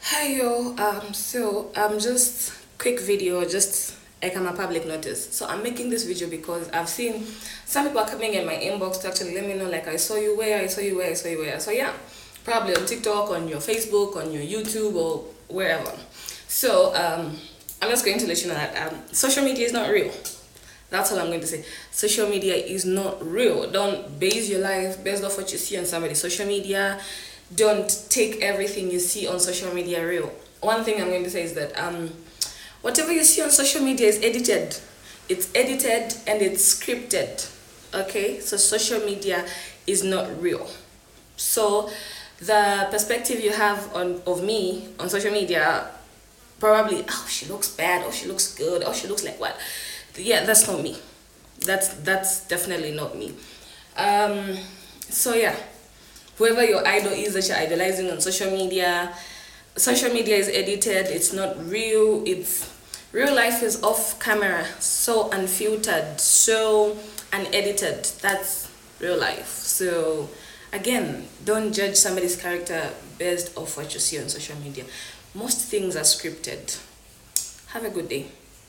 Hi yo, just quick video, just like I'm a public notice. So I'm making this video because I've seen some people are coming in my inbox to actually let me know like I saw you where, I saw you where, I saw you where. So yeah, probably on TikTok, on your Facebook, on your YouTube or wherever. So I'm just going to let you know that social media is not real. That's all I'm going to say. Social media is not real. Don't base your life based off what you see on somebody's social media. Don't take everything you see on social media real. One thing I'm going to say is that whatever you see on social media is edited. It's edited and it's scripted. Okay? So social media is not real. So the perspective you have on of me on social media, probably, oh, she looks bad, oh, she looks good, oh, she looks like what. Yeah, that's not me. That's definitely not me. So yeah, whoever your idol is that you're idolizing on social media is edited. It's not real. It's real life is off camera, so unfiltered, so unedited. That's real life. So again, don't judge somebody's character based off what you see on social media. Most things are scripted. Have a good day.